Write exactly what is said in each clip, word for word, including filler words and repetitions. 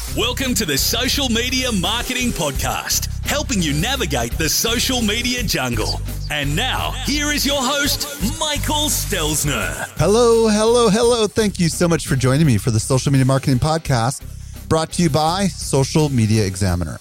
Welcome to the Social Media Marketing Podcast, helping you navigate the social media jungle. And now, here is your host, Michael Stelzner. Hello, hello, hello. Thank you so much for joining me for the Social Media Marketing Podcast, brought to you by Social Media Examiner.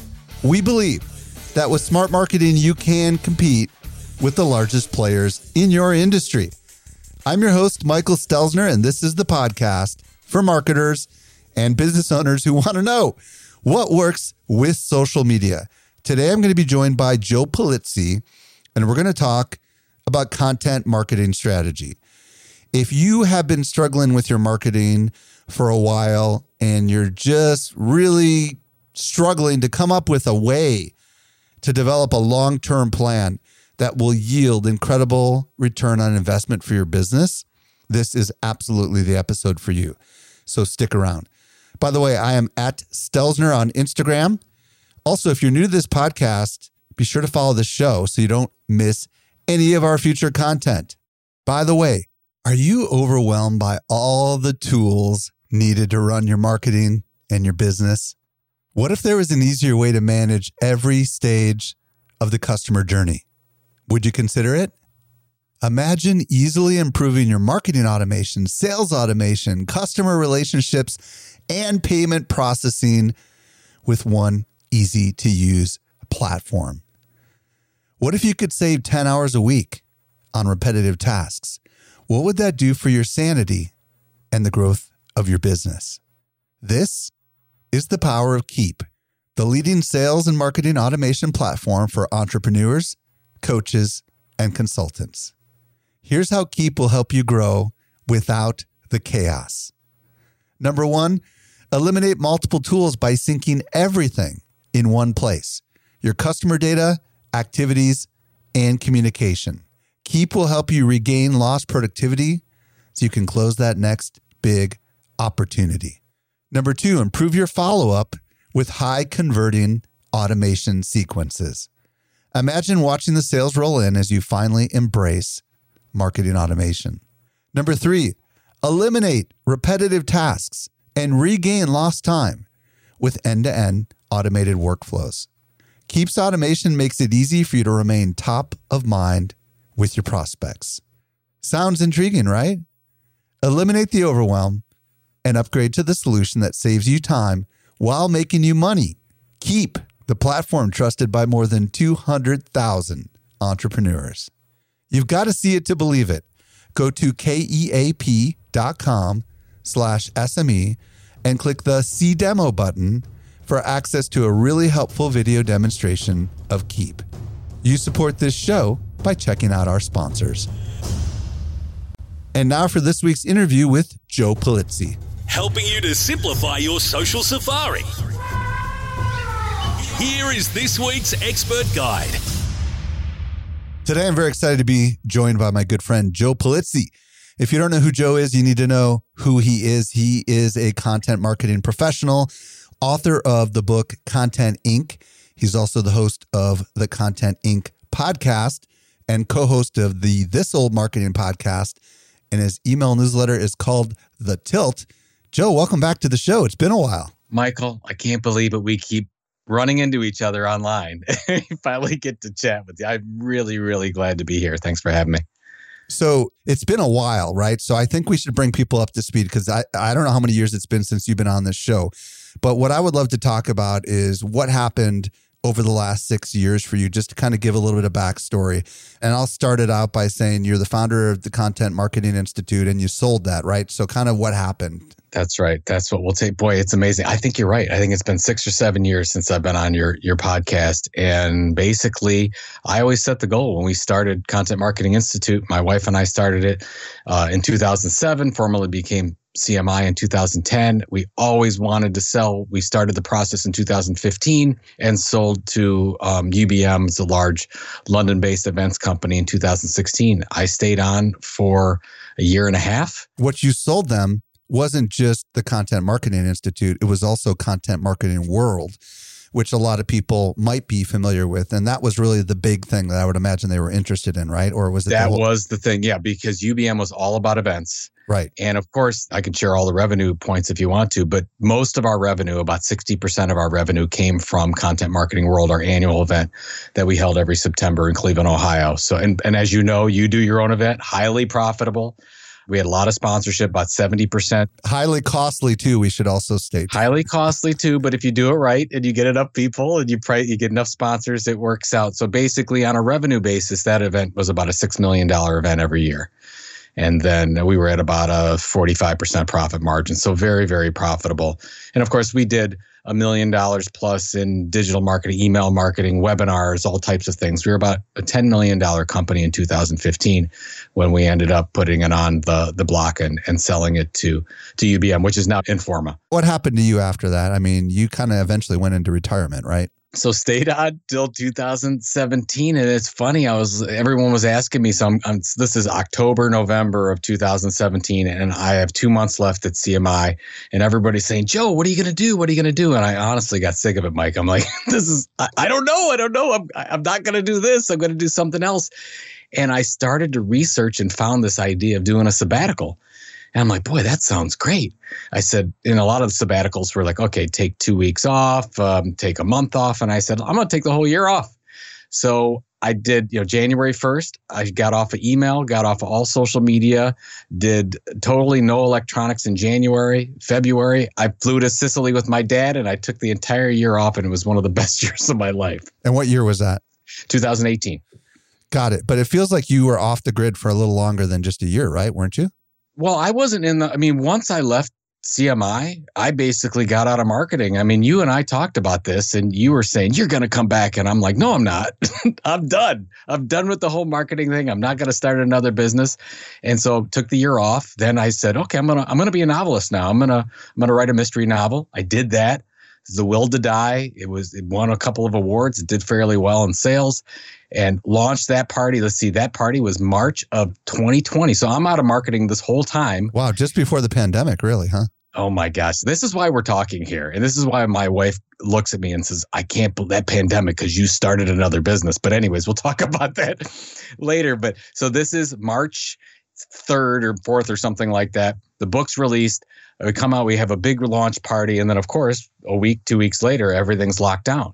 We believe that with smart marketing, you can compete with the largest players in your industry. I'm your host, Michael Stelzner, and this is the podcast for marketers and business owners who want to know what works with social media. Today, I'm going to be joined by Joe Pulizzi, and we're going to talk about content marketing strategy. If you have been struggling with your marketing for a while and you're just really struggling to come up with a way to develop a long-term plan that will yield incredible return on investment for your business, this is absolutely the episode for you. So stick around. By the way, I am at Stelzner on Instagram. Also, if you're new to this podcast, be sure to follow the show so you don't miss any of our future content. By the way, are you overwhelmed by all the tools needed to run your marketing and your business? What if there was an easier way to manage every stage of the customer journey? Would you consider it? Imagine easily improving your marketing automation, sales automation, customer relationships, and payment processing with one easy-to-use platform. What if you could save ten hours a week on repetitive tasks? What would that do for your sanity and the growth of your business? This is the power of Keap, the leading sales and marketing automation platform for entrepreneurs, coaches, and consultants. Here's how Keap will help you grow without the chaos. Number one, eliminate multiple tools by syncing everything in one place: your customer data, activities, and communication. Keap will help you regain lost productivity so you can close that next big opportunity. Number two, improve your follow-up with high-converting automation sequences. Imagine watching the sales roll in as you finally embrace marketing automation. Number three, eliminate repetitive tasks and regain lost time with end-to-end automated workflows. Keap's automation makes it easy for you to remain top of mind with your prospects. Sounds intriguing, right? Eliminate the overwhelm and upgrade to the solution that saves you time while making you money. Keap, the platform trusted by more than two hundred thousand entrepreneurs. You've got to see it to believe it. Go to keap.com slash SME and click the See Demo button for access to a really helpful video demonstration of Keap. You support this show by checking out our sponsors. And now for this week's interview with Joe Pulizzi. Helping you to simplify your social safari. Here is this week's expert guide. Today, I'm very excited to be joined by my good friend, Joe Pulizzi. If you don't know who Joe is, you need to know who he is. He is a content marketing professional, author of the book Content Incorporated. He's also the host of the Content Incorporated podcast and co-host of the This Old Marketing podcast. And his email newsletter is called The Tilt. Joe, welcome back to the show. It's been a while. Michael, I can't believe it. We keep running into each other online. Finally get to chat with you. I'm really, really glad to be here. Thanks for having me. So it's been a while, right? So I think we should bring people up to speed because I, I don't know how many years it's been since you've been on this show. But what I would love to talk about is what happened over the last six years for you, just to kind of give a little bit of backstory. And I'll start it out by saying you're the founder of the Content Marketing Institute and you sold that, right? So kind of what happened? That's right. That's what we'll take. Boy, it's amazing. I think you're right. I think it's been six or seven years since I've been on your your podcast. And basically, I always set the goal when we started Content Marketing Institute. My wife and I started it uh, in two thousand seven, formerly became C M I in two thousand ten. We always wanted to sell. We started the process in two thousand fifteen and sold to um, U B M, it's a large London-based events company, in two thousand sixteen. I stayed on for a year and a half. What you sold them wasn't just the Content Marketing Institute. It was also Content Marketing World, which a lot of people might be familiar with. And that was really the big thing that I would imagine they were interested in, right? Or was it That the whole- was the thing, yeah, because U B M was all about events. Right. And of course, I can share all the revenue points if you want to, but most of our revenue, about sixty percent of our revenue came from Content Marketing World, our annual event that we held every September in Cleveland, Ohio. So, and, and as you know, you do your own event, highly profitable. We had a lot of sponsorship, about seventy percent. Highly costly too, we should also state. Highly costly too, but if you do it right and you get enough people and you pray, you get enough sponsors, it works out. So basically on a revenue basis, that event was about a six million dollars event every year. And then we were at about a forty-five percent profit margin. So very, very profitable. And of course, we did a million dollars plus in digital marketing, email marketing, webinars, all types of things. We were about a ten million dollars company in two thousand fifteen when we ended up putting it on the the block and, and selling it to, to U B M, which is now Informa. What happened to you after that? I mean, you kind of eventually went into retirement, right? So stayed on till two thousand seventeen. And it's funny, I was, everyone was asking me, so I'm, I'm, this is October, November of two thousand seventeen. And I have two months left at C M I and everybody's saying, Joe, what are you going to do? What are you going to do? And I honestly got sick of it, Mike. I'm like, this is, I, I don't know. I don't know. I'm, I'm not going to do this. I'm going to do something else. And I started to research and found this idea of doing a sabbatical. And I'm like, boy, that sounds great. I said, in a lot of the sabbaticals were like, okay, take two weeks off, um, take a month off. And I said, I'm going to take the whole year off. So I did, you know, January first, I got off of email, got off of all social media, did totally no electronics in January. February, I flew to Sicily with my dad and I took the entire year off and it was one of the best years of my life. And what year was that? two thousand eighteen. Got it. But it feels like you were off the grid for a little longer than just a year, right? Weren't you? Well, I wasn't in the, I mean, once I left C M I, I basically got out of marketing. I mean, you and I talked about this and you were saying, you're going to come back. And I'm like, no, I'm not. I'm done. I'm done with the whole marketing thing. I'm not going to start another business. And so took the year off. Then I said, okay, I'm going to, I'm going to be a novelist now. I'm going to, I'm going to write a mystery novel. I did that. The Will to Die. It was, it won a couple of awards. It did fairly well in sales and launched that party. Let's see, that party was March of twenty twenty. So I'm out of marketing this whole time. Wow. Just before the pandemic, really, huh? Oh my gosh. This is why we're talking here. And this is why my wife looks at me and says, I can't believe that pandemic because you started another business. But anyways, we'll talk about that later. But so this is March third or fourth or something like that. The book's released. We come out, we have a big launch party. And then, of course, a week, two weeks later, everything's locked down.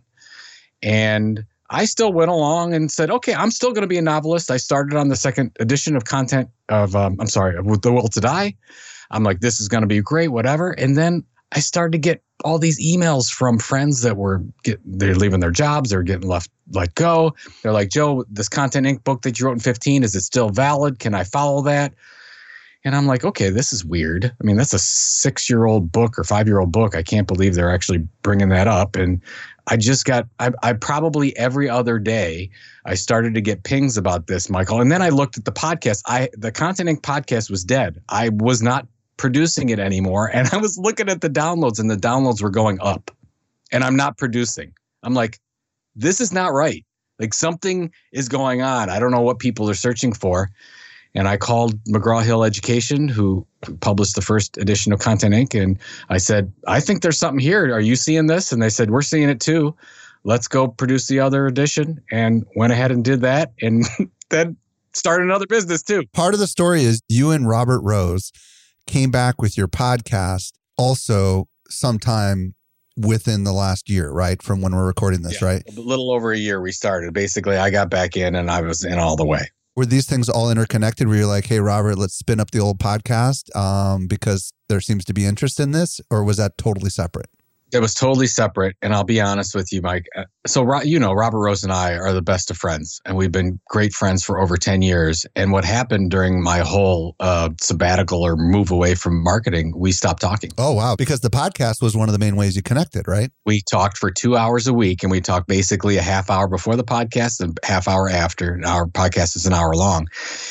And I still went along and said, okay, I'm still going to be a novelist. I started on the second edition of content of, um, I'm sorry, with The Will to Die. I'm like, this is going to be great, whatever. And then I started to get all these emails from friends that were, get, they're leaving their jobs. They're getting left, let go. They're like, Joe, this Content Incorporated book that you wrote in fifteen, is it still valid? Can I follow that? And I'm like, okay, this is weird. I mean, that's a six-year-old book or five-year-old book. I can't believe they're actually bringing that up. And I just got, I, I probably every other day, I started to get pings about this, Michael. And then I looked at the podcast. I the Content Incorporated podcast was dead. I was not producing it anymore. And I was looking at the downloads and the downloads were going up. And I'm not producing. I'm like, this is not right. Like something is going on. I don't know what people are searching for. And I called McGraw-Hill Education, who published the first edition of Content Incorporated. And I said, I think there's something here. Are you seeing this? And they said, we're seeing it too. Let's go produce the other edition. And went ahead and did that. And then started another business too. Part of the story is you and Robert Rose came back with your podcast also sometime within the last year, right? From when we're recording this, yeah, right? A little over a year we started. Basically, I got back in and I was in all the way. Were these things all interconnected where you're like, hey, Robert, let's spin up the old podcast um, because there seems to be interest in this? Or was that totally separate? It was totally separate. And I'll be honest with you, Mike. So, you know, Robert Rose and I are the best of friends, and we've been great friends for over ten years. And what happened during my whole uh, sabbatical or move away from marketing, we stopped talking. Oh, wow. Because the podcast was one of the main ways you connected, right? We talked for two hours a week, and we talked basically a half hour before the podcast and half hour after. Our podcast is an hour long.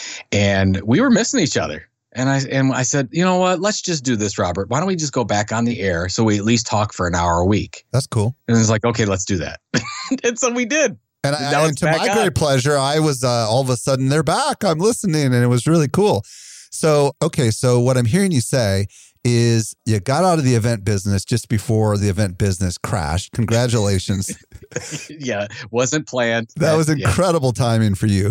And we were missing each other. And I and I said, you know what? Let's just do this, Robert. Why don't we just go back on the air so we at least talk for an hour a week? That's cool. And it's like, okay, let's do that. And so we did. And, I, and to my on. great pleasure, I was uh, all of a sudden, they're back. I'm listening, and it was really cool. So, okay, so what I'm hearing you say is you got out of the event business just before the event business crashed. Congratulations. Yeah, wasn't planned. That was incredible yeah. timing for you.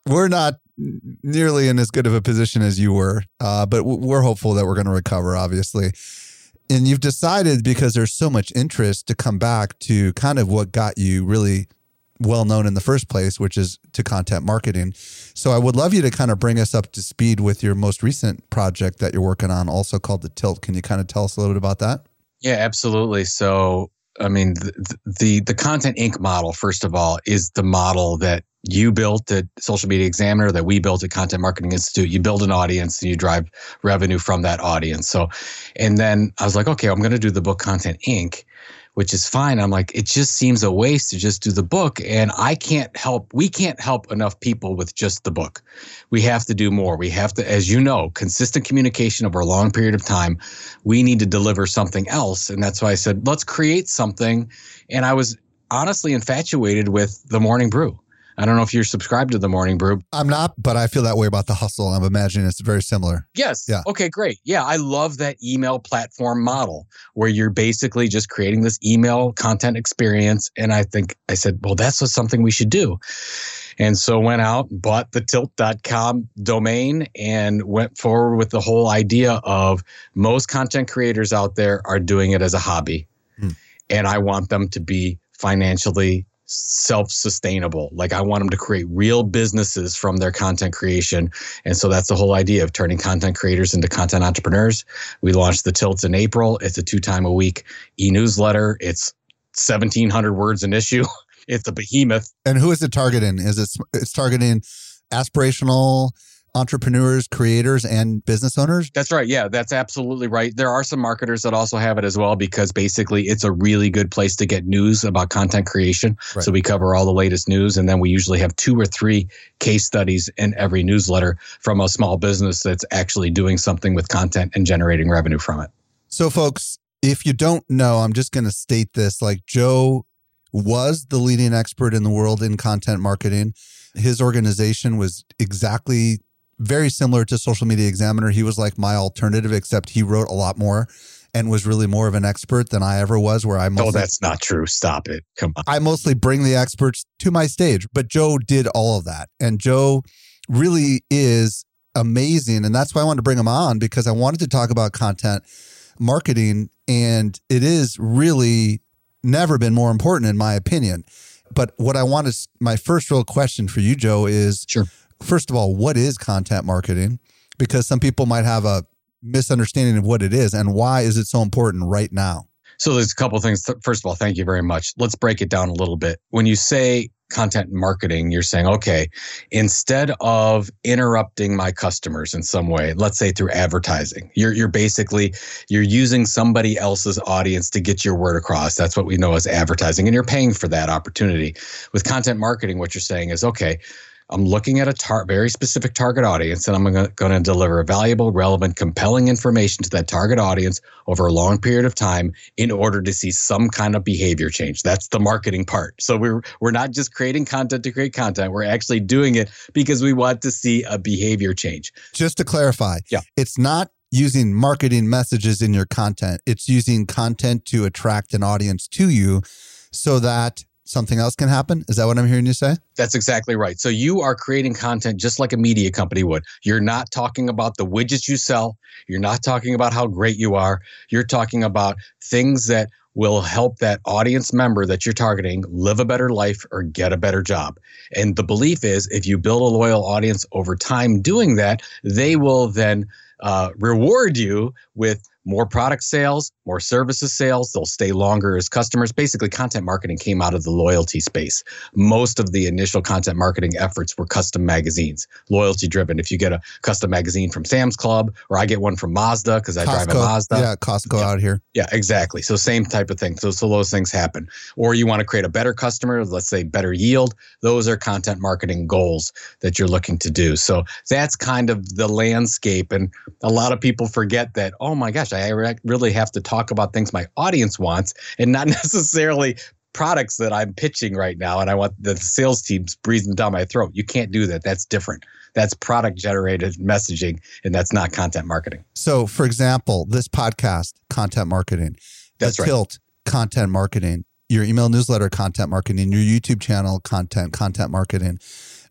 we're not nearly in as good of a position as you were, uh, but we're hopeful that we're going to recover, obviously. And you've decided, because there's so much interest, to come back to kind of what got you really well known in the first place, which is to content marketing. So I would love you to kind of bring us up to speed with your most recent project that you're working on, also called The Tilt. Can you kind of tell us a little bit about that? Yeah, absolutely. So, I mean, the, the, the Content Incorporated model, first of all, is the model that you built at Social Media Examiner, that we built at Content Marketing Institute. You build an audience and you drive revenue from that audience. So, and then I was like, okay, I'm going to do the book Content Incorporated, which is fine. I'm like, it just seems a waste to just do the book. And I can't help, we can't help enough people with just the book. We have to do more. We have to, as you know, consistent communication over a long period of time. We need to deliver something else. And that's why I said, let's create something. And I was honestly infatuated with The Morning Brew. I don't know if you're subscribed to The Morning Brew. I'm not, but I feel that way about The Hustle. I'm imagining it's very similar. Yes. Yeah. Okay, great. Yeah, I love that email platform model where you're basically just creating this email content experience. And I think I said, well, that's just something we should do. And so went out, bought the tilt dot com domain and went forward with the whole idea of most content creators out there are doing it as a hobby. Hmm. And I want them to be financially self-sustainable. Like, I want them to create real businesses from their content creation. And so that's the whole idea of turning content creators into content entrepreneurs. We launched the Tilt in April. It's a two time a week e-newsletter. It's seventeen hundred words an issue. It's a behemoth. And who is it targeting? Is it it's targeting aspirational entrepreneurs, creators, and business owners? That's right. Yeah, that's absolutely right. There are some marketers that also have it as well, because basically it's a really good place to get news about content creation. Right. So we cover all the latest news, and then we usually have two or three case studies in every newsletter from a small business that's actually doing something with content and generating revenue from it. So folks, if you don't know, I'm just going to state this, like, Joe was the leading expert in the world in content marketing. His organization was exactly very similar to Social Media Examiner. He was like my alternative, except he wrote a lot more and was really more of an expert than I ever was, where I mostly... Oh, that's not true. Stop it. Come on. I mostly bring the experts to my stage, but Joe did all of that. And Joe really is amazing. And that's why I wanted to bring him on, because I wanted to talk about content marketing. And it is really never been more important, in my opinion. But what I want to, my first real question for you, Joe, is... Sure. First of all, what is content marketing? Because some people might have a misunderstanding of what it is, and why is it so important right now? So there's a couple of things. First of all, thank you very much. Let's break it down a little bit. When you say content marketing, you're saying, okay, instead of interrupting my customers in some way, let's say through advertising, you're you're basically, you're using somebody else's audience to get your word across. That's what we know as advertising, and you're paying for that opportunity. With content marketing, what you're saying is, okay, I'm looking at a tar- very specific target audience, and I'm going to deliver valuable, relevant, compelling information to that target audience over a long period of time in order to see some kind of behavior change. That's the marketing part. So we're we're not just creating content to create content. We're actually doing it because we want to see a behavior change. Just to clarify, yeah. It's not using marketing messages in your content. It's using content to attract an audience to you so that something else can happen? Is that what I'm hearing you say? That's exactly right. So you are creating content just like a media company would. You're not talking about the widgets you sell. You're not talking about how great you are. You're talking about things that will help that audience member that you're targeting live a better life or get a better job. And the belief is, if you build a loyal audience over time doing that, they will then uh, reward you with more product sales, more services sales. They'll stay longer as customers. Basically, content marketing came out of the loyalty space. Most of the initial content marketing efforts were custom magazines, loyalty driven. If you get a custom magazine from Sam's Club, or I get one from Mazda because I Costco, drive a Mazda. Yeah, Costco yeah. out here. Yeah, exactly. So same type of thing. So, so those things happen. Or you want to create a better customer, let's say better yield. Those are content marketing goals that you're looking to do. So that's kind of the landscape. And a lot of people forget that, oh my gosh, I really have to talk about things my audience wants and not necessarily products that I'm pitching right now. And I want the sales teams breathing down my throat. You can't do that. That's different. That's product generated messaging, and that's not content marketing. So for example, this podcast, content marketing, that's the right. Tilt, content marketing, your email newsletter, content marketing, your YouTube channel, content, content marketing.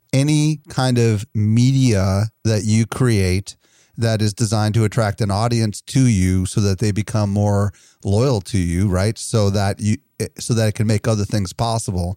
any kind of media that you create that is designed to attract an audience to you so that they become more loyal to you, right? So that you, so that it can make other things possible.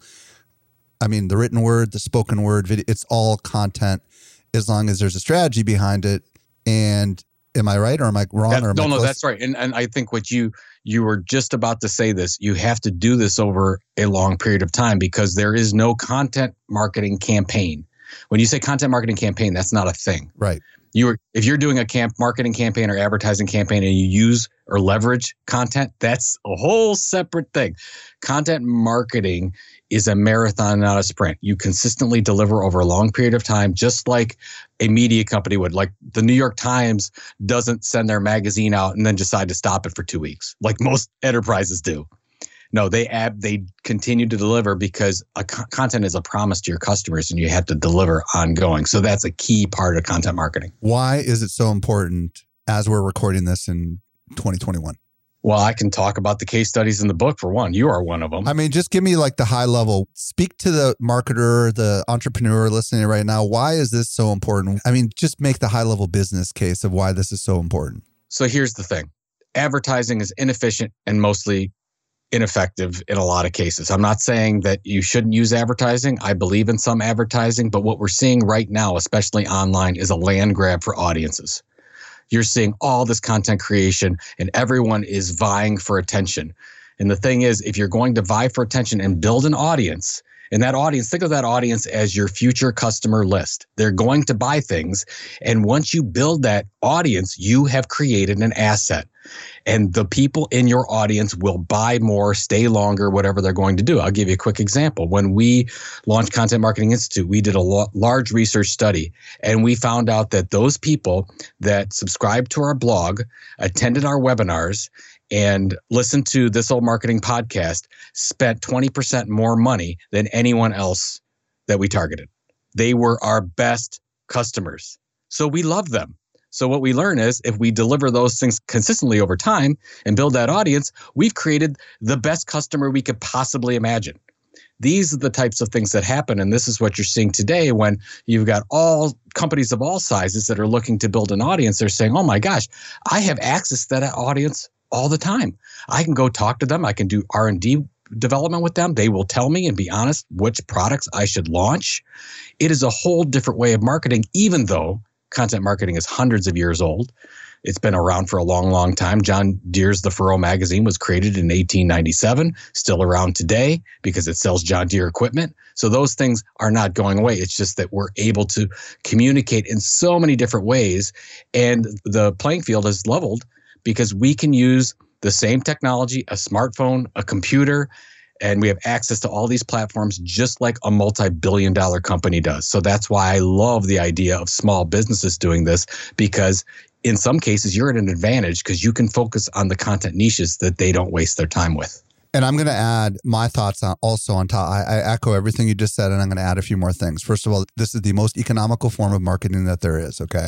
I mean, the written word, the spoken word, video, it's all content as long as there's a strategy behind it. And am I right or am I wrong? That, or am no, I no, close? that's right. And and I think what you you were just about to say this, you have to do this over a long period of time because there is no content marketing campaign. When you say content marketing campaign, that's not a thing. Right. You are, if you're doing a camp marketing campaign or advertising campaign and you use or leverage content, that's a whole separate thing. Content marketing is a marathon, not a sprint. You consistently deliver over a long period of time, just like a media company would. Like the New York Times doesn't send their magazine out and then decide to stop it for two weeks, like most enterprises do. No, they ab- they continue to deliver because a co- content is a promise to your customers and you have to deliver ongoing. So that's a key part of content marketing. Why is it so important as we're recording this in twenty twenty-one? Well, I can talk about the case studies in the book for one. You are one of them. I mean, just give me like the high level. Speak to the marketer, the entrepreneur listening right now. Why is this so important? I mean, just make the high level business case of why this is so important. So here's the thing. Advertising is inefficient and mostly ineffective in a lot of cases. I'm not saying that you shouldn't use advertising. I believe in some advertising, but what we're seeing right now, especially online, is a land grab for audiences. You're seeing all this content creation and everyone is vying for attention. And the thing is, if you're going to vie for attention and build an audience, and that audience, think of that audience as your future customer list. They're going to buy things. And once you build that audience, you have created an asset. And the people in your audience will buy more, stay longer, whatever they're going to do. I'll give you a quick example. When we launched Content Marketing Institute, we did a lo- large research study, and we found out that those people that subscribed to our blog, attended our webinars, and listened to This Old Marketing podcast spent twenty percent more money than anyone else that we targeted. They were our best customers. So we love them. So what we learn is if we deliver those things consistently over time and build that audience, we've created the best customer we could possibly imagine. These are the types of things that happen. And this is what you're seeing today when you've got all companies of all sizes that are looking to build an audience. They're saying, oh my gosh, I have access to that audience all the time. I can go talk to them. I can do R and D development with them. They will tell me and be honest which products I should launch. It is a whole different way of marketing, even though content marketing is hundreds of years old. It's been around for a long, long time. John Deere's The Furrow magazine was created in eighteen ninety-seven, still around today because it sells John Deere equipment. So those things are not going away. It's just that we're able to communicate in so many different ways. And the playing field is leveled because we can use the same technology, a smartphone, a computer, and we have access to all these platforms just like a multi-billion dollar company does. So that's why I love the idea of small businesses doing this, because in some cases you're at an advantage because you can focus on the content niches that they don't waste their time with. And I'm going to add my thoughts on, also on top. I, I echo everything you just said, and I'm going to add a few more things. First of all, this is the most economical form of marketing that there is, okay?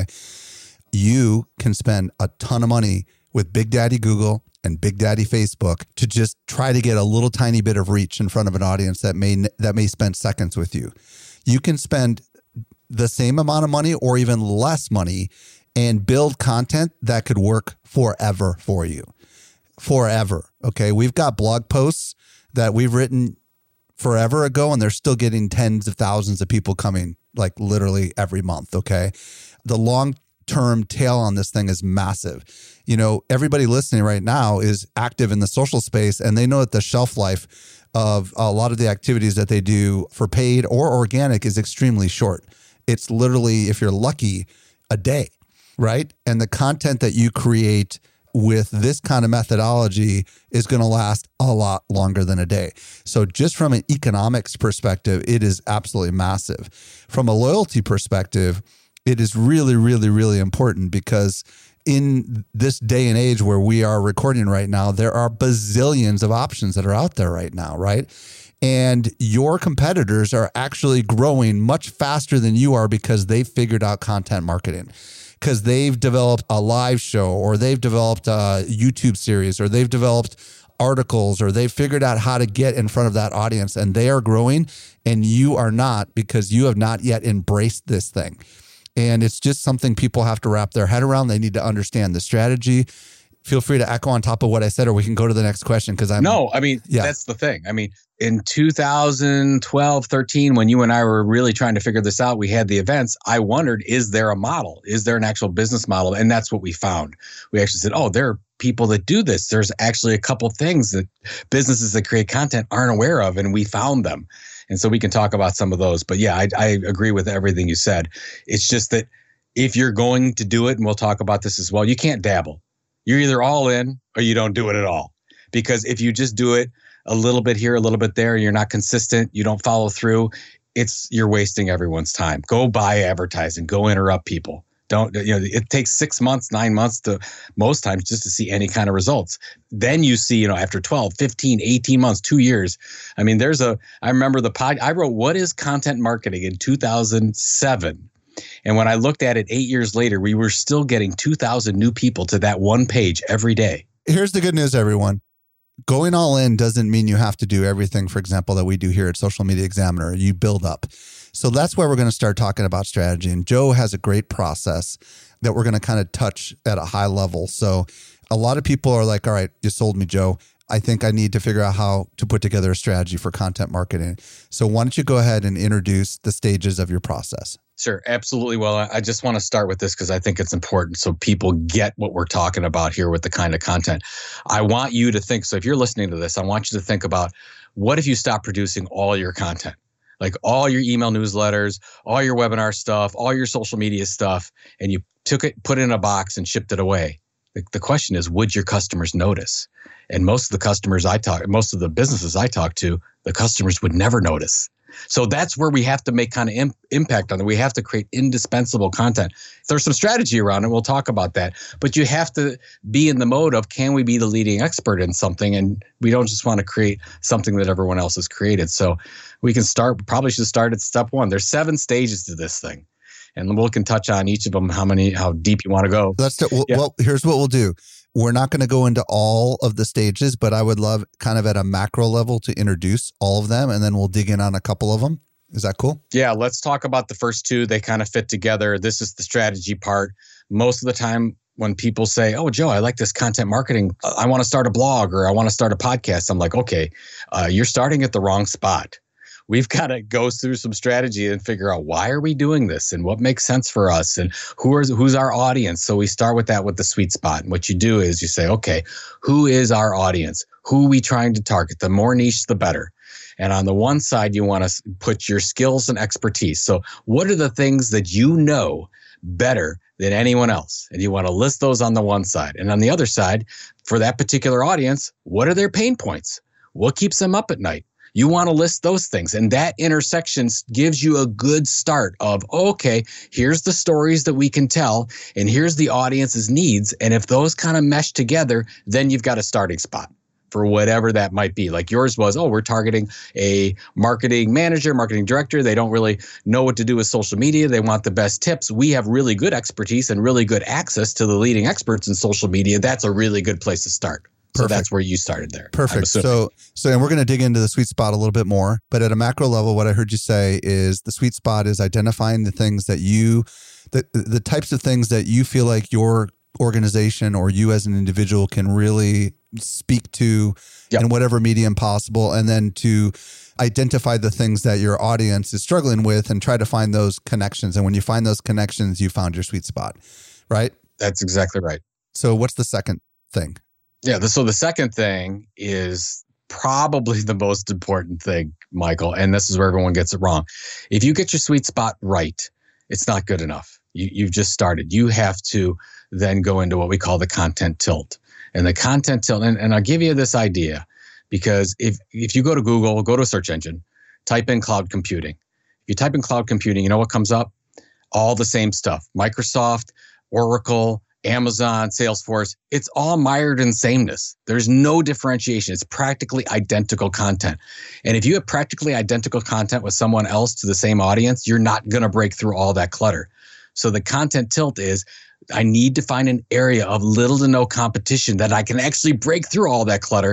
You can spend a ton of money with Big Daddy Google and Big Daddy Facebook to just try to get a little tiny bit of reach in front of an audience that may that may spend seconds with you. You can spend the same amount of money or even less money and build content that could work forever for you. Forever. Okay. We've got blog posts that we've written forever ago, and they're still getting tens of thousands of people coming like literally every month. Okay. The long term tail on this thing is massive. You know, everybody listening right now is active in the social space, and they know that the shelf life of a lot of the activities that they do for paid or organic is extremely short. It's literally, if you're lucky, a day, right? And the content that you create with this kind of methodology is going to last a lot longer than a day. So just from an economics perspective, it is absolutely massive. From a loyalty perspective, it is really, really, really important because in this day and age where we are recording right now, there are bazillions of options that are out there right now, right? And your competitors are actually growing much faster than you are because they've figured out content marketing, because they've developed a live show, or they've developed a YouTube series, or they've developed articles, or they've figured out how to get in front of that audience, and they are growing and you are not, because you have not yet embraced this thing. And it's just something people have to wrap their head around. They need to understand the strategy. Feel free to echo on top of what I said, or we can go to the next question. Cause I'm no, I mean, yeah. That's the thing. I mean, in two thousand twelve, thirteen, when you and I were really trying to figure this out, we had the events. I wondered, is there a model? Is there an actual business model? And that's what we found. We actually said, oh, there are people that do this. There's actually a couple things that businesses that create content aren't aware of, and we found them. And so we can talk about some of those. But yeah, I, I agree with everything you said. It's just that if you're going to do it, and we'll talk about this as well, you can't dabble. You're either all in or you don't do it at all. Because if you just do it a little bit here, a little bit there, you're not consistent, you don't follow through, it's you're wasting everyone's time. Go buy advertising, go interrupt people. Don't, you know, it takes six months, nine months to most times just to see any kind of results. Then you see, you know, after twelve, fifteen, eighteen months, two years. I mean, there's a, I remember the pod, I wrote, What is Content Marketing in two thousand seven. And when I looked at it eight years later, we were still getting two thousand new people to that one page every day. Here's the good news, everyone. Going all in doesn't mean you have to do everything, for example, that we do here at Social Media Examiner. You build up. So that's why we're going to start talking about strategy. And Joe has a great process that we're going to kind of touch at a high level. So a lot of people are like, all right, you sold me, Joe. I think I need to figure out how to put together a strategy for content marketing. So why don't you go ahead and introduce the stages of your process? Sure, absolutely. Well, I just want to start with this because I think it's important so people get what we're talking about here with the kind of content. I want you to think, so if you're listening to this, I want you to think about, what if you stop producing all your content? Like all your email newsletters, all your webinar stuff, all your social media stuff, and you took it, put it in a box and shipped it away. The, the question is, would your customers notice? And most of the customers I talk, most of the businesses I talk to, the customers would never notice. So that's where we have to make kind of imp- impact on it. We have to create indispensable content. There's some strategy around it. We'll talk about that. But you have to be in the mode of, can we be the leading expert in something? And we don't just want to create something that everyone else has created. So we can start, probably should start at step one. There's seven stages to this thing. And we can touch on each of them, how many, how deep you want to go. Let's do, well, yeah. well, here's what we'll do. We're not going to go into all of the stages, but I would love kind of at a macro level to introduce all of them, and then we'll dig in on a couple of them. Is that cool? Yeah, let's talk about the first two. They kind of fit together. This is the strategy part. Most of the time when people say, oh, Joe, I like this content marketing, I want to start a blog or I want to start a podcast. I'm like, okay, uh, you're starting at the wrong spot. We've got to go through some strategy and figure out, why are we doing this and what makes sense for us and who is who's our audience. So we start with that, with the sweet spot. And what you do is you say, okay, who is our audience? Who are we trying to target? The more niche, the better. And on the one side, you want to put your skills and expertise. So what are the things that you know better than anyone else? And you want to list those on the one side. And on the other side, for that particular audience, what are their pain points? What keeps them up at night? You want to list those things. And that intersection gives you a good start of, okay, here's the stories that we can tell, and here's the audience's needs. And if those kind of mesh together, then you've got a starting spot for whatever that might be. Like yours was, oh, we're targeting a marketing manager, marketing director. They don't really know what to do with social media. They want the best tips. We have really good expertise and really good access to the leading experts in social media. That's a really good place to start. So that's where you started there. Perfect. So, so, and we're going to dig into the sweet spot a little bit more, but at a macro level, what I heard you say is the sweet spot is identifying the things that you, the, the types of things that you feel like your organization or you as an individual can really speak to yep. in whatever medium possible. And then to identify the things that your audience is struggling with and try to find those connections. And when you find those connections, you found your sweet spot, right? That's exactly right. So what's the second thing? Yeah. So the second thing is probably the most important thing, Michael, and this is where everyone gets it wrong. If you get your sweet spot right, it's not good enough. You, you've just started. You have to then go into what we call the content tilt. And the content tilt, and, and I'll give you this idea, because if, if you go to Google, go to a search engine, type in cloud computing. If you type in cloud computing, you know what comes up? All the same stuff. Microsoft, Oracle, Amazon, Salesforce, it's all mired in sameness. There's no differentiation. It's practically identical content. And if you have practically identical content with someone else to the same audience, you're not going to break through all that clutter. So the content tilt is, I need to find an area of little to no competition that I can actually break through all that clutter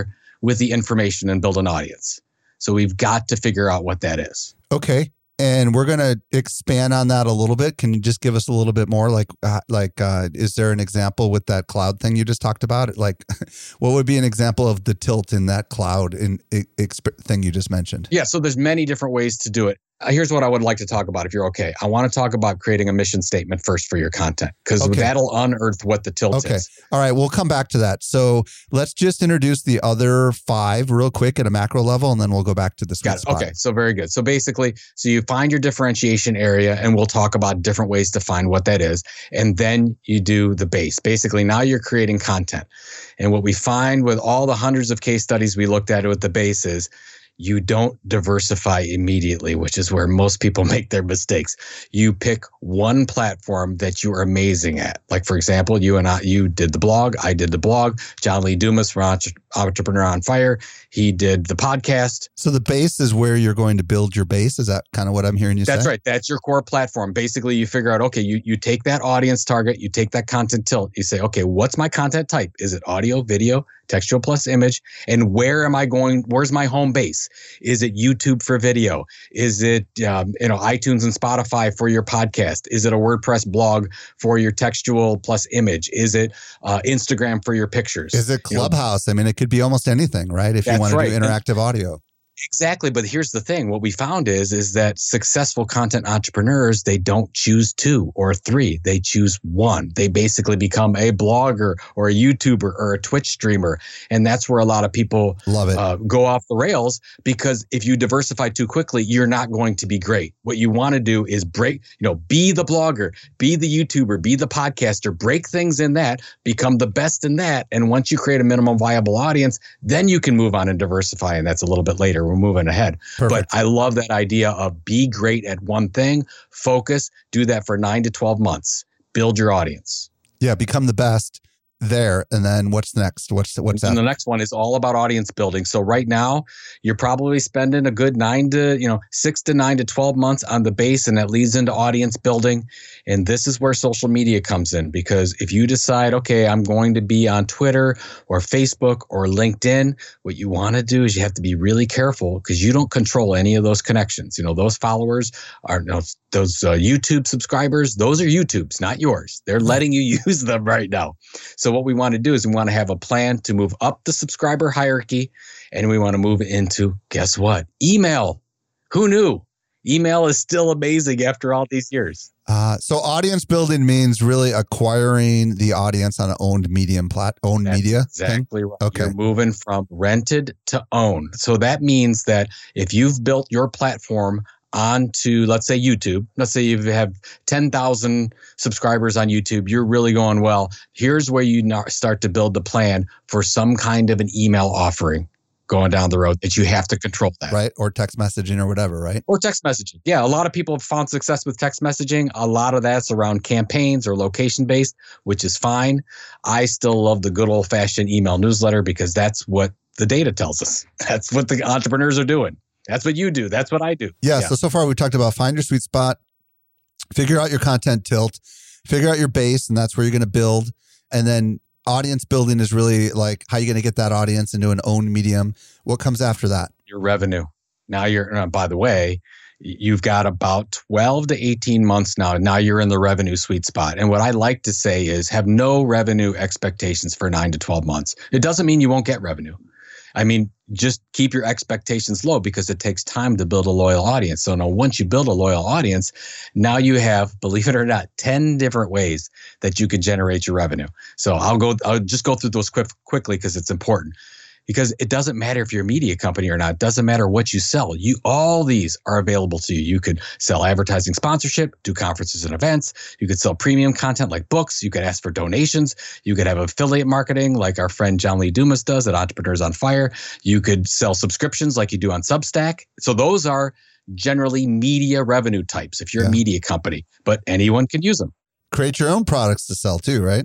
with the information and build an audience. So we've got to figure out what that is. Okay. And we're going to expand on that a little bit. Can you just give us a little bit more? Like, uh, like, uh, is there an example with that cloud thing you just talked about? Like, what would be an example of the tilt in that cloud in, exp- thing you just mentioned? Yeah. So there's many different ways to do it. Here's what I would like to talk about if you're okay. I want to talk about creating a mission statement first for your content, because okay. that'll unearth what the tilt okay. is. All right. We'll come back to that. So let's just introduce the other five real quick at a macro level, and then we'll go back to the sweet spot. Okay. So very good. So basically, so you find your differentiation area, and we'll talk about different ways to find what that is. And then you do the base. Basically, now you're creating content. And what we find with all the hundreds of case studies we looked at with the base is, you don't diversify immediately, which is where most people make their mistakes. You pick one platform that you are amazing at. Like, for example, you and I, you did the blog. I did the blog. John Lee Dumas from Entrepreneur on Fire. He did the podcast. So the base is where you're going to build your base. Is that kind of what I'm hearing you say? That's right. That's your core platform. Basically, you figure out, okay, you, you take that audience target, you take that content tilt. You say, okay, what's my content type? Is it audio, video, textual plus image? And where am I going? Where's my home base? Is it YouTube for video? Is it um, you know iTunes and Spotify for your podcast? Is it a WordPress blog for your textual plus image? Is it uh, Instagram for your pictures? Is it Clubhouse? You know, I mean, it could be almost anything, right? If you want to right. do interactive audio. Exactly. But here's the thing. What we found is, is that successful content entrepreneurs, they don't choose two or three. They choose one. They basically become a blogger or a YouTuber or a Twitch streamer. And that's where a lot of people Love it. Uh, go off the rails, because if you diversify too quickly, you're not going to be great. What you want to do is break, you know, be the blogger, be the YouTuber, be the podcaster, break things in that, become the best in that. And once you create a minimum viable audience, then you can move on and diversify. And that's a little bit later. We're moving ahead. Perfect. But I love that idea of be great at one thing, focus, do that for nine to twelve months, build your audience. Yeah, become the best there. And then what's next? What's what's and that? The next one is all about audience building. So right now, you're probably spending a good nine to, you know, six to nine to twelve months on the base, and that leads into audience building. And this is where social media comes in, because if you decide, okay, I'm going to be on Twitter or Facebook or LinkedIn, what you want to do is you have to be really careful, because you don't control any of those connections. You know, those followers are you know, those uh, YouTube subscribers, those are YouTube's, not yours. They're letting you use them right now. So what we want to do is we want to have a plan to move up the subscriber hierarchy, and we want to move into, guess what? Email. Who knew? Email is still amazing after all these years. Uh, so audience building means really acquiring the audience on an owned medium plat, owned That's media. Exactly thing? right. Okay. You're moving from rented to owned. So that means that if you've built your platform onto, let's say, YouTube. Let's say you have ten thousand subscribers on YouTube. You're really going well. Here's where you start to build the plan for some kind of an email offering going down the road that you have to control that. Right. Or text messaging or whatever, right? Or text messaging. Yeah. A lot of people have found success with text messaging. A lot of that's around campaigns or location based, which is fine. I still love the good old fashioned email newsletter, because that's what the data tells us. That's what the entrepreneurs are doing. That's what you do. That's what I do. Yeah, yeah. So, so far we talked about find your sweet spot, figure out your content tilt, figure out your base, and that's where you're going to build. And then audience building is really like how you're going to get that audience into an owned medium. What comes after that? Your revenue. Now you're, uh, by the way, you've got about twelve to eighteen months now. Now you're in the revenue sweet spot. And what I like to say is have no revenue expectations for nine to twelve months. It doesn't mean you won't get revenue. I mean, just keep your expectations low, because it takes time to build a loyal audience. So now once you build a loyal audience, now you have, believe it or not, ten different ways that you could generate your revenue. So I'll go, I'll just go through those quick, quickly because it's important. Because it doesn't matter if you're a media company or not. It doesn't matter what you sell. You all these are available to you. You could sell advertising sponsorship, do conferences and events. You could sell premium content like books. You could ask for donations. You could have affiliate marketing like our friend John Lee Dumas does at Entrepreneurs on Fire. You could sell subscriptions like you do on Substack. So those are generally media revenue types if you're yeah. a media company, but anyone can use them. Create your own products to sell too, right?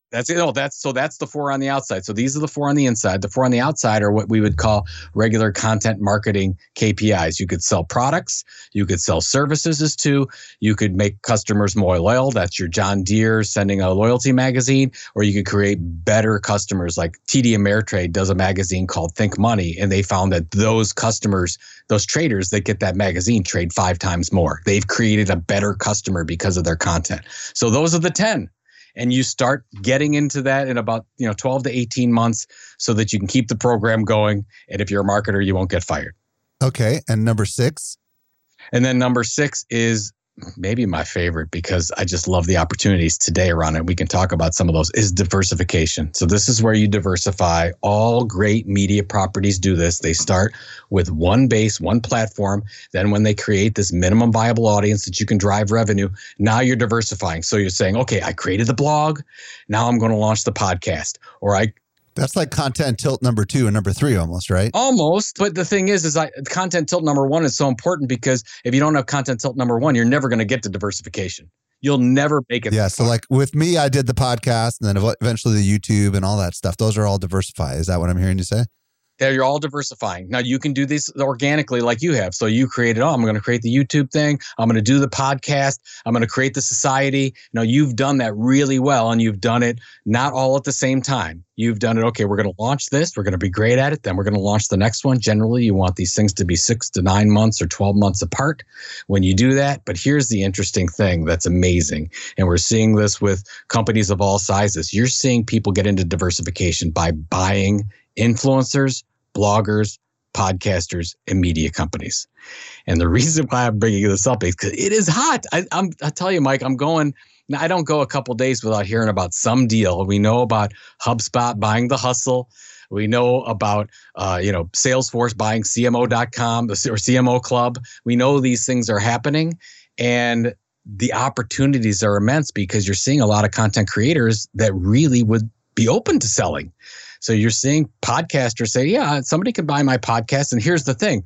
That's it. No, that's so that's the four on the outside. So these are the four on the inside. The four on the outside are what we would call regular content marketing K P Is. You could sell products, you could sell services as two, you could make customers more loyal. That's your John Deere sending a loyalty magazine, or you could create better customers. Like T D Ameritrade does a magazine called Think Money, and they found that those customers, those traders that get that magazine trade five times more. They've created a better customer because of their content. So those are the ten. And you start getting into that in about, you know, twelve to eighteen months so that you can keep the program going. And if you're a marketer, you won't get fired. Okay. And number six? And then number six is maybe my favorite, because I just love the opportunities today around it. We can talk about some of those, is diversification. So this is where you diversify. All great media properties do this. They start with one base, one platform. Then when they create this minimum viable audience that you can drive revenue, now you're diversifying. So you're saying, okay, I created the blog. Now I'm going to launch the podcast. Or I That's like content tilt number two and number three almost, right? Almost. But the thing is, is I, content tilt number one is so important, because if you don't have content tilt number one, you're never going to get to diversification. You'll never make it. Yeah. So like with me, I did the podcast and then eventually the YouTube and all that stuff. Those are all diversified. Is that what I'm hearing you say? Yeah, you're all diversifying. Now you can do this organically like you have. So you created, oh, I'm going to create the YouTube thing. I'm going to do the podcast. I'm going to create the society. Now you've done that really well, and you've done it not all at the same time. You've done it, okay, we're going to launch this. We're going to be great at it. Then we're going to launch the next one. Generally, you want these things to be six to nine months or twelve months apart when you do that. But here's the interesting thing that's amazing. And we're seeing this with companies of all sizes. You're seeing people get into diversification by buying influencers, bloggers, podcasters, and media companies. And the reason why I'm bringing this up is because it is hot. I, I'm, I tell you, Mike, I'm going, I don't go a couple days without hearing about some deal. We know about HubSpot buying The Hustle. We know about, uh, you know, Salesforce buying C M O dot com or C M O Club. We know these things are happening, and the opportunities are immense, because you're seeing a lot of content creators that really would be open to selling. So you're seeing podcasters say, yeah, somebody could buy my podcast. And here's the thing.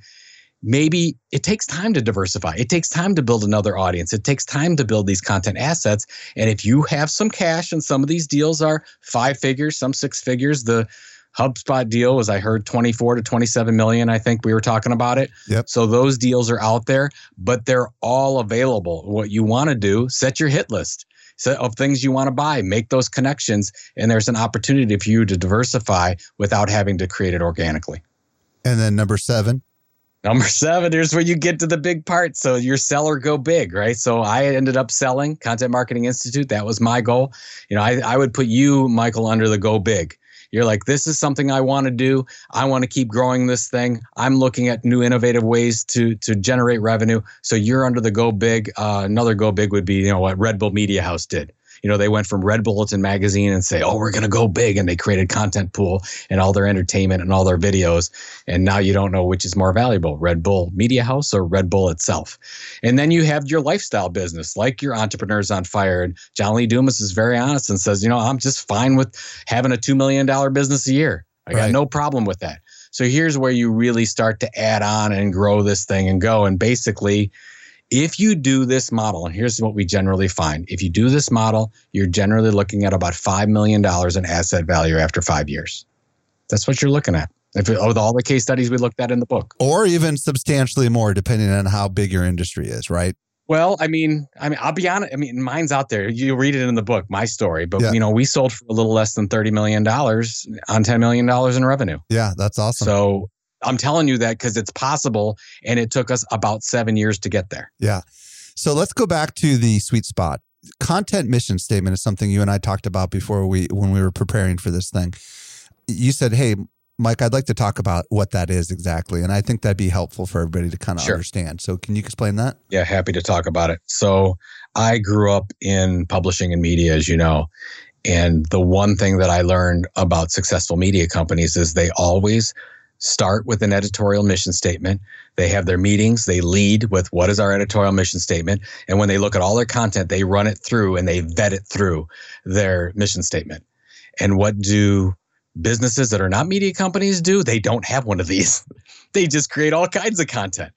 Maybe it takes time to diversify. It takes time to build another audience. It takes time to build these content assets. And if you have some cash, and some of these deals are five figures, some six figures, the HubSpot deal was, I heard, twenty-four to twenty-seven million. I think we were talking about it. Yep. So those deals are out there, but they're all available. What you want to do, set your hit list of things you want to buy, make those connections, and there's an opportunity for you to diversify without having to create it organically. And then number seven. Number seven, here's where you get to the big part. So your sell or go big, right? So I ended up selling Content Marketing Institute. That was my goal. You know, I, I would put you, Michael, under the go big. You're like, this is something I want to do. I want to keep growing this thing. I'm looking at new innovative ways to to generate revenue. So you're under the go big. Uh, another go big would be, you know, what Red Bull Media House did. You know, they went from Red Bulletin magazine and say, oh, we're going to go big. And they created Content Pool and all their entertainment and all their videos. And now you don't know which is more valuable, Red Bull Media House or Red Bull itself. And then you have your lifestyle business, like your Entrepreneurs on Fire. And John Lee Dumas is very honest and says, you know, I'm just fine with having a two million dollars business a year. I got right. no problem with that. So here's where you really start to add on and grow this thing and go. And basically, if you do this model, and here's what we generally find. If you do this model, you're generally looking at about five million dollars in asset value after five years. That's what you're looking at. If it, with all the case studies we looked at in the book. Or even substantially more, depending on how big your industry is, right? Well, I mean, I mean, I'll be honest. I mean, mine's out there. You read it in the book, my story. But, yeah. you know, we sold for a little less than thirty million dollars on ten million dollars in revenue. Yeah, that's awesome. So I'm telling you that because it's possible, and it took us about seven years to get there. Yeah. So let's go back to the sweet spot. Content mission statement is something you and I talked about before we, when we were preparing for this thing. You said, hey, Mike, I'd like to talk about what that is exactly. And I think that'd be helpful for everybody to kind of Sure. understand. So can you explain that? Yeah, happy to talk about it. So I grew up in publishing and media, as you know. And the one thing that I learned about successful media companies is they always start with an editorial mission statement. They have their meetings. They lead with what is our editorial mission statement. And when they look at all their content, they run it through and they vet it through their mission statement. And what do businesses that are not media companies do? They don't have one of these. They just create all kinds of content.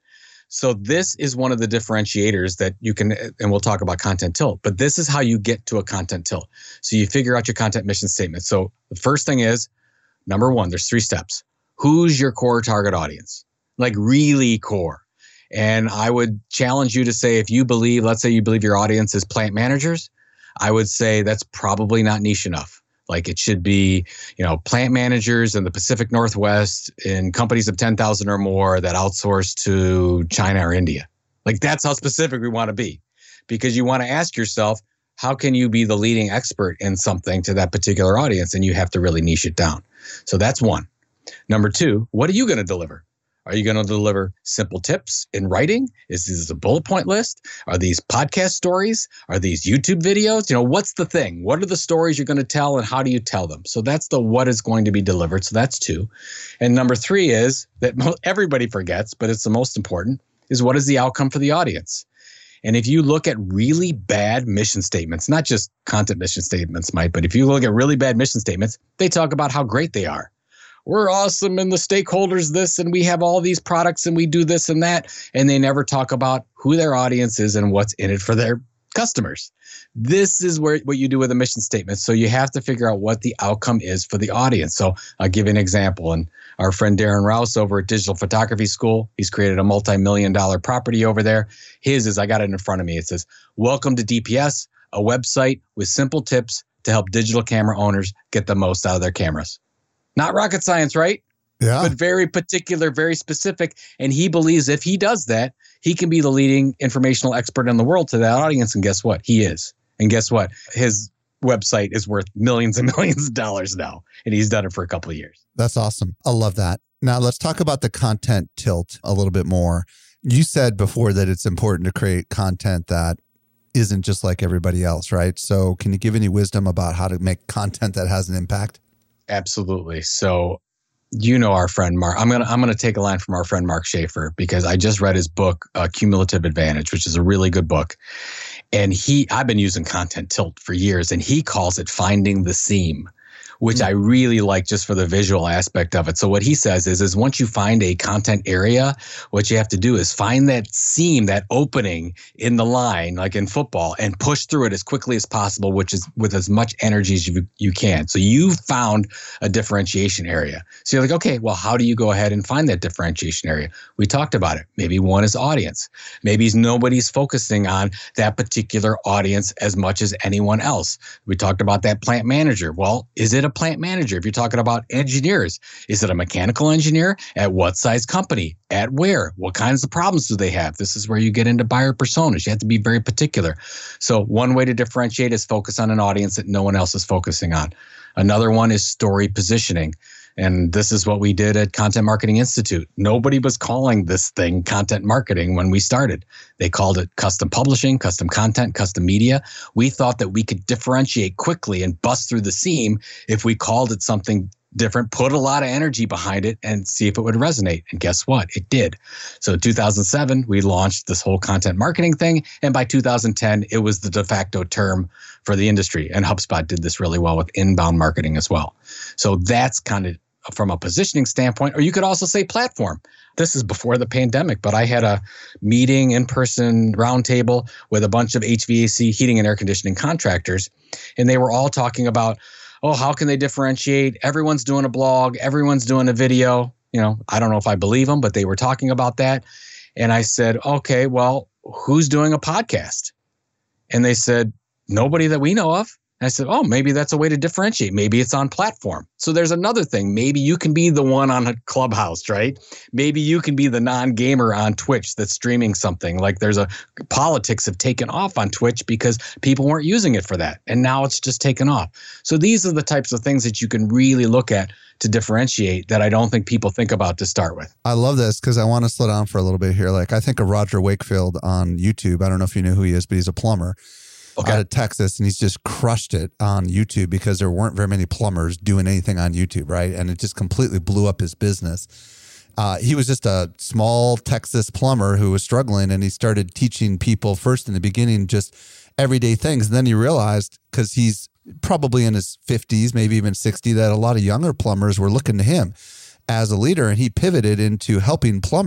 So this is one of the differentiators that you can, and we'll talk about content tilt, but this is how you get to a content tilt. So you figure out your content mission statement. So the first thing is, number one, there's three steps. Who's your core target audience? Like really core. And I would challenge you to say, if you believe, let's say you believe your audience is plant managers, I would say that's probably not niche enough. Like it should be, you know, plant managers in the Pacific Northwest in companies of ten thousand or more that outsource to China or India. Like that's how specific we want to be, because you want to ask yourself, how can you be the leading expert in something to that particular audience? And you have to really niche it down. So that's one. Number two, what are you going to deliver? Are you going to deliver simple tips in writing? Is this a bullet point list? Are these podcast stories? Are these YouTube videos? You know, what's the thing? What are the stories you're going to tell and how do you tell them? So that's the what is going to be delivered. So that's two. And number three is that everybody forgets, but it's the most important, is what is the outcome for the audience? And if you look at really bad mission statements, not just content mission statements, Mike, but if you look at really bad mission statements, they talk about how great they are. We're awesome and the stakeholders this and we have all these products and we do this and that. And they never talk about who their audience is and what's in it for their customers. This is where what you do with a mission statement. So you have to figure out what the outcome is for the audience. So I'll give you an example. And our friend Darren Rouse over at Digital Photography School, he's created a multi-million dollar property over there. His is, I got it in front of me. It says, welcome to D P S, a website with simple tips to help digital camera owners get the most out of their cameras. Not rocket science, right? Yeah. But very particular, very specific. And he believes if he does that, he can be the leading informational expert in the world to that audience. And guess what? He is. And guess what? His website is worth millions and millions of dollars now. And he's done it for a couple of years. That's awesome. I love that. Now let's talk about the content tilt a little bit more. You said before that it's important to create content that isn't just like everybody else, right? So can you give any wisdom about how to make content that has an impact? Absolutely. So, you know, our friend Mark, I'm going to, I'm going to take a line from our friend Mark Schaefer, because I just read his book, uh, Cumulative Advantage, which is a really good book. And he, I've been using content tilt for years, and he calls it finding the seam, which I really like just for the visual aspect of it. So what he says is, is once you find a content area, what you have to do is find that seam, that opening in the line, like in football, and push through it as quickly as possible, which is with as much energy as you, you can. So you found a differentiation area. So you're like, okay, well, how do you go ahead and find that differentiation area? We talked about it. Maybe one is audience. Maybe nobody's focusing on that particular audience as much as anyone else. We talked about that plant manager. Well, is it a plant manager? If you're talking about engineers, is it a mechanical engineer? At what size company? At where? What kinds of problems do they have? This is where you get into buyer personas. You have to be very particular. So one way to differentiate is focus on an audience that no one else is focusing on. Another one is story positioning. And this is what we did at Content Marketing Institute. Nobody was calling this thing content marketing when we started. They called it custom publishing, custom content, custom media. We thought that we could differentiate quickly and bust through the seam if we called it something different, put a lot of energy behind it, and see if it would resonate. And guess what? It did. So in two thousand seven, we launched this whole content marketing thing. And by two thousand ten, it was the de facto term for the industry. And HubSpot did this really well with inbound marketing as well. So that's kind of from a positioning standpoint, or you could also say platform. This is before the pandemic, but I had a meeting, in-person roundtable with a bunch of H V A C, heating and air conditioning contractors, and they were all talking about, oh, how can they differentiate? Everyone's doing a blog, everyone's doing a video. You know, I don't know if I believe them, but they were talking about that. And I said, okay, well, who's doing a podcast? And they said, nobody that we know of. And I said, oh, maybe that's a way to differentiate. Maybe it's on platform. So there's another thing. Maybe you can be the one on a Clubhouse, right? Maybe you can be the non-gamer on Twitch that's streaming something. Like there's a politics have taken off on Twitch because people weren't using it for that. And now it's just taken off. So these are the types of things that you can really look at to differentiate that I don't think people think about to start with. I love this because I want to slow down for a little bit here. Like I think of Roger Wakefield on YouTube. I don't know if you know who he is, but he's a plumber. Okay. Out of Texas, and he's just crushed it on YouTube because there weren't very many plumbers doing anything on YouTube, right? And it just completely blew up his business. Uh, he was just a small Texas plumber who was struggling, and he started teaching people first in the beginning just everyday things. And then he realized, because he's probably in his fifties, maybe even sixty, that a lot of younger plumbers were looking to him as a leader, and he pivoted into helping plumbers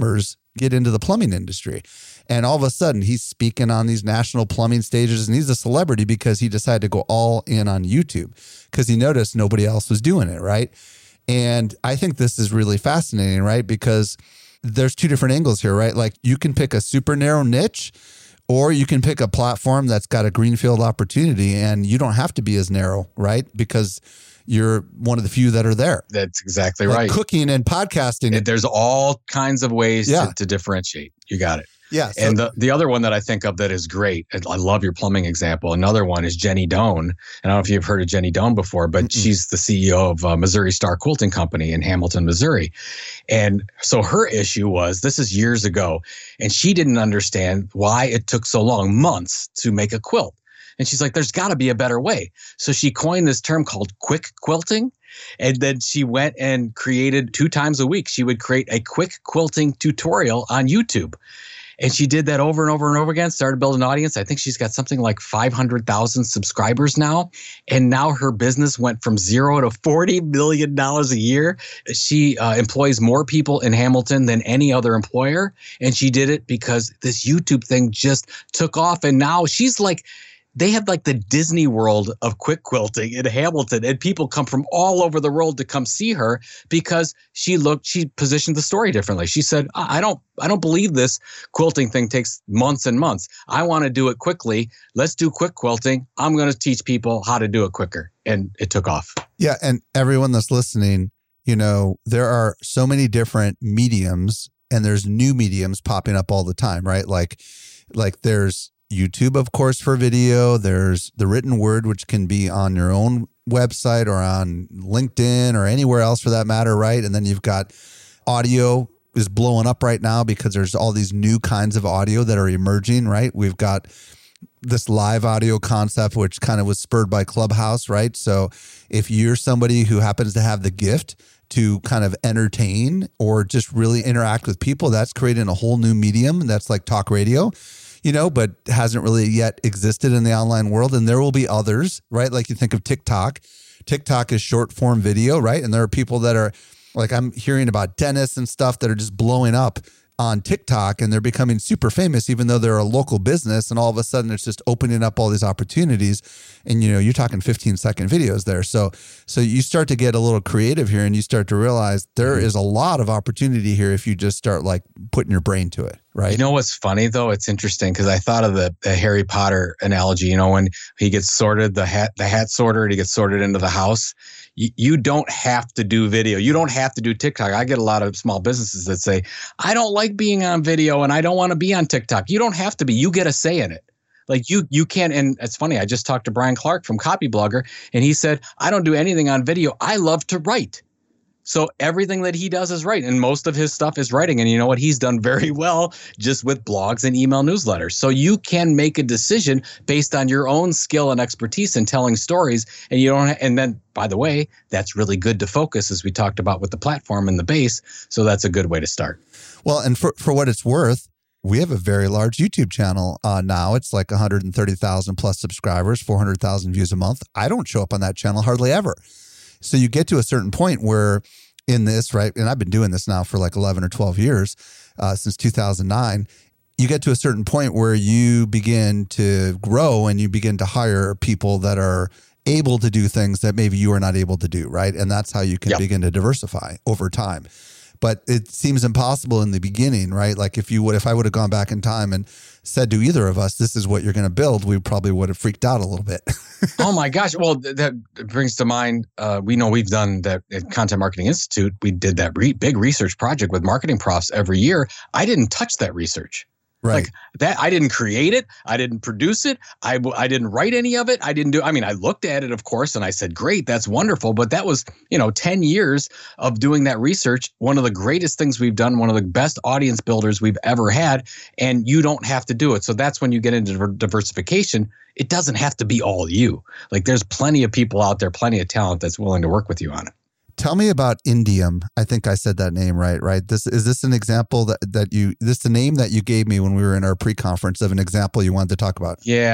get into the plumbing industry. And all of a sudden he's speaking on these national plumbing stages and he's a celebrity because he decided to go all in on YouTube because he noticed nobody else was doing it, right? And I think this is really fascinating, right? Because there's two different angles here, right? Like you can pick a super narrow niche or you can pick a platform that's got a greenfield opportunity and you don't have to be as narrow, right? Because you're one of the few that are there. That's exactly like right. Cooking and podcasting. There's all kinds of ways yeah. to, to differentiate. You got it. Yeah. So, and the, the other one that I think of that is great, and I love your plumbing example. Another one is Jenny Doan. I don't know if you've heard of Jenny Doan before, but mm-mm. she's the C E O of uh, Missouri Star Quilting Company in Hamilton, Missouri. And so her issue was, this is years ago, and she didn't understand why it took so long, months, to make a quilt. And she's like, there's got to be a better way. So she coined this term called quick quilting. And then she went and created two times a week, she would create a quick quilting tutorial on YouTube. And she did that over and over and over again, started building an audience. I think she's got something like five hundred thousand subscribers now. And now her business went from zero to forty million dollars a year. She uh, employs more people in Hamilton than any other employer. And she did it because this YouTube thing just took off. And now she's like, they have like the Disney World of quick quilting in Hamilton, and people come from all over the world to come see her because she looked, she positioned the story differently. She said, I don't, I don't believe this quilting thing takes months and months. I want to do it quickly. Let's do quick quilting. I'm going to teach people how to do it quicker. And it took off. Yeah. And everyone that's listening, you know, there are so many different mediums and there's new mediums popping up all the time, right? Like, like there's YouTube, of course, for video. There's the written word, which can be on your own website or on LinkedIn or anywhere else for that matter, right? And then you've got audio is blowing up right now because there's all these new kinds of audio that are emerging, right? We've got this live audio concept, which kind of was spurred by Clubhouse, right? So if you're somebody who happens to have the gift to kind of entertain or just really interact with people, that's creating a whole new medium. That's like talk radio, you know, but hasn't really yet existed in the online world. And there will be others, right? Like you think of TikTok. TikTok is short form video, right? And there are people that are like, I'm hearing about dentists and stuff that are just blowing up on TikTok and they're becoming super famous, even though they're a local business. And all of a sudden it's just opening up all these opportunities. And, you know, you're talking fifteen second videos there. So, so you start to get a little creative here and you start to realize there mm-hmm. is a lot of opportunity here if you just start like putting your brain to it. Right. You know what's funny though? It's interesting because I thought of the, the Harry Potter analogy. You know, when he gets sorted, the hat, the hat sorter, and he gets sorted into the house. You, you don't have to do video. You don't have to do TikTok. I get a lot of small businesses that say, I don't like being on video and I don't want to be on TikTok. You don't have to be. You get a say in it. Like you, you can't. And it's funny. I just talked to Brian Clark from Copyblogger, and he said, I don't do anything on video. I love to write. So everything that he does is right. And most of his stuff is writing. And you know what? He's done very well just with blogs and email newsletters. So you can make a decision based on your own skill and expertise in telling stories. And you don't, and then by the way, that's really good to focus, as we talked about with the platform and the base. So that's a good way to start. Well, and for, for what it's worth, we have a very large YouTube channel uh, now. It's like one hundred thirty thousand plus subscribers, four hundred thousand views a month. I don't show up on that channel hardly ever. So you get to a certain point where in this, right, and I've been doing this now for like eleven or twelve years, uh, since two thousand nine, you get to a certain point where you begin to grow and you begin to hire people that are able to do things that maybe you are not able to do, right? And that's how you can yep. begin to diversify over time. But it seems impossible in the beginning, right? Like if you would, if I would have gone back in time and said to either of us, this is what you're going to build, we probably would have freaked out a little bit. Oh my gosh. Well, that brings to mind, uh, we know we've done that at Content Marketing Institute. We did that re- big research project with marketing profs every year. I didn't touch that research. Right. Like that, I didn't create it. I didn't produce it. I, I didn't write any of it. I didn't do, I mean, I looked at it, of course, and I said, great, that's wonderful. But that was, you know, ten years of doing that research. One of the greatest things we've done, one of the best audience builders we've ever had. And you don't have to do it. So that's when you get into diversification. It doesn't have to be all you. Like there's plenty of people out there, plenty of talent that's willing to work with you on it. Tell me about Indium. I think I said that name right, right? This is this an example that, that you, this the name that you gave me when we were in our pre-conference of an example you wanted to talk about? Yeah.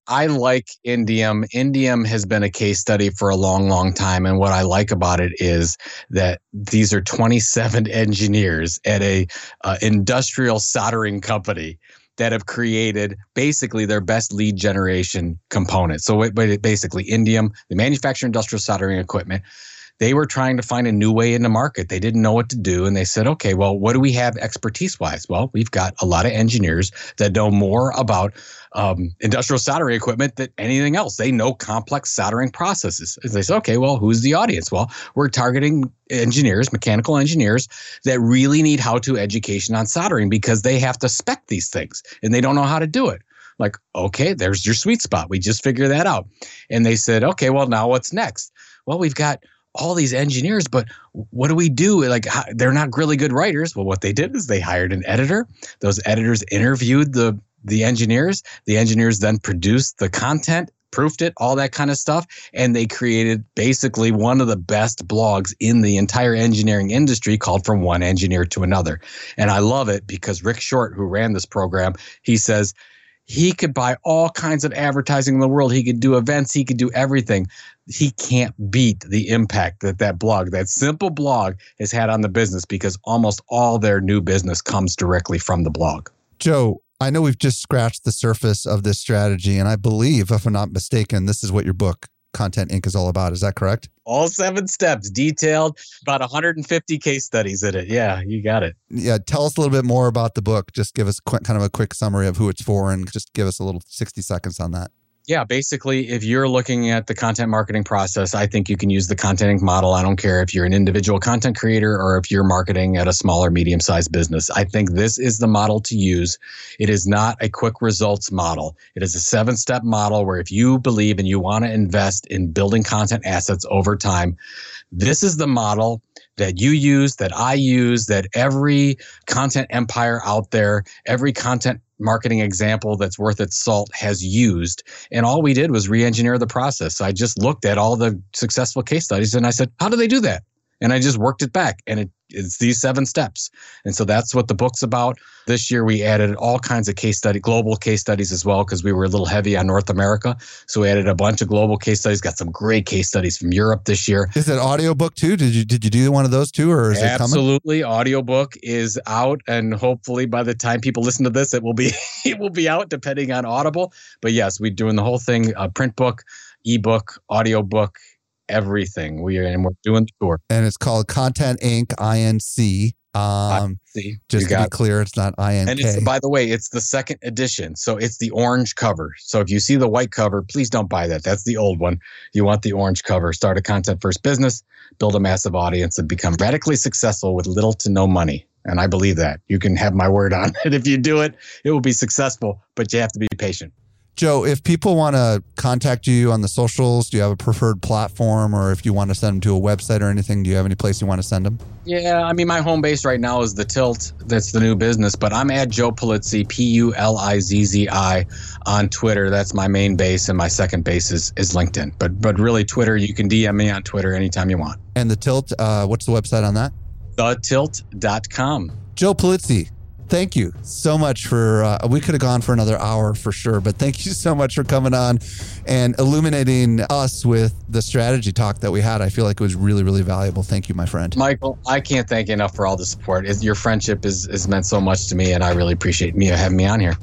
I like Indium. Indium has been a case study for a long, long time. And what I like about it is that these are twenty-seven engineers at a uh, industrial soldering company that have created basically their best lead generation component. So basically Indium, the manufacturer industrial soldering equipment, they were trying to find a new way in the market. They didn't know what to do. And they said, okay, well, what do we have expertise-wise? Well, we've got a lot of engineers that know more about um, industrial soldering equipment than anything else. They know complex soldering processes. And they said, okay, well, who's the audience? Well, we're targeting engineers, mechanical engineers that really need how-to education on soldering because they have to spec these things and they don't know how to do it. Like, okay, there's your sweet spot. We just figured that out. And they said, okay, well, now what's next? Well, we've got all these engineers, but what do we do? Like, how, they're not really good writers. Well, what they did is they hired an editor. Those editors interviewed the the engineers. The engineers then produced the content, proofed it, all that kind of stuff. And they created basically one of the best blogs in the entire engineering industry called From One Engineer to Another. And I love it because Rick Short, who ran this program, he says, he could buy all kinds of advertising in the world. He could do events. He could do everything. He can't beat the impact that that blog, that simple blog, has had on the business because almost all their new business comes directly from the blog. Joe, I know we've just scratched the surface of this strategy, and I believe, if I'm not mistaken, this is what your book, Content Incorporated, is all about. Is that correct? All seven steps, detailed, about one hundred fifty case studies in it. Yeah, you got it. Yeah, tell us a little bit more about the book. Just give us quick, kind of a quick summary of who it's for and just give us a little sixty seconds on that. Yeah, basically, if you're looking at the content marketing process, I think you can use the Content Incorporated model. I don't care if you're an individual content creator or if you're marketing at a smaller, medium-sized business. I think this is the model to use. It is not a quick results model. It is a seven-step model where if you believe and you want to invest in building content assets over time, this is the model that you use, that I use, that every content empire out there, every content marketing example that's worth its salt has used. And all we did was re-engineer the process. So I just looked at all the successful case studies and I said, how do they do that? And I just worked it back. And it, it's these seven steps. And so that's what the book's about. This year, we added all kinds of case study, global case studies as well, because we were a little heavy on North America. So we added a bunch of global case studies, got some great case studies from Europe this year. Is it audiobook too? Did you did you do one of those too, or is Absolutely. it coming? Absolutely. Audiobook is out. And hopefully by the time people listen to this, it will be it will be out depending on Audible. But yes, we're doing the whole thing, uh, print book, ebook, audiobook, everything. We are, and we're doing the tour. And it's called Content Incorporated, I N C. Um, See, just to be clear, it's not I N K. And it's, by the way, it's the second edition. So it's the orange cover. So if you see the white cover, please don't buy that. That's the old one. You want the orange cover. Start a content first business, build a massive audience, and become radically successful with little to no money. And I believe that. You can have my word on it. If you do it, it will be successful, but you have to be patient. Joe, if people want to contact you on the socials, do you have a preferred platform, or if you want to send them to a website or anything, do you have any place you want to send them? Yeah, I mean, my home base right now is The Tilt. That's the new business, but I'm at Joe Pulizzi, P U L I Z Z I, on Twitter. That's my main base, and my second base is, is LinkedIn. But but really, Twitter, you can D M me on Twitter anytime you want. And The Tilt, uh, what's the website on that? the tilt dot com. Joe Pulizzi, thank you so much for, uh, we could have gone for another hour for sure, but thank you so much for coming on and illuminating us with the strategy talk that we had. I feel like it was really, really valuable. Thank you, my friend. Michael, I can't thank you enough for all the support. It's, your friendship is, is meant so much to me, and I really appreciate me having me on here.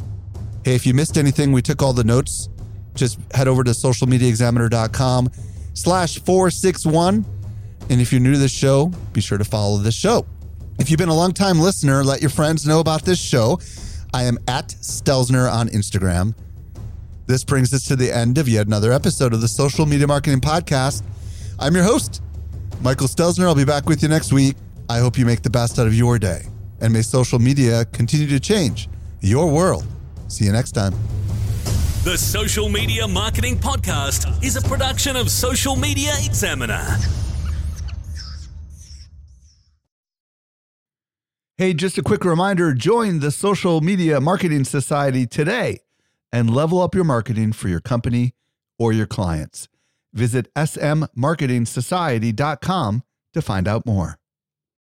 Hey, if you missed anything, we took all the notes. Just head over to social media examiner dot com slash four six one. And if you're new to this show, be sure to follow this show. If you've been a long-time listener, let your friends know about this show. I am at Stelzner on Instagram. This brings us to the end of yet another episode of the Social Media Marketing Podcast. I'm your host, Michael Stelzner. I'll be back with you next week. I hope you make the best out of your day. And may social media continue to change your world. See you next time. The Social Media Marketing Podcast is a production of Social Media Examiner. Hey, just a quick reminder, join the Social Media Marketing Society today and level up your marketing for your company or your clients. Visit s m marketing society dot com to find out more.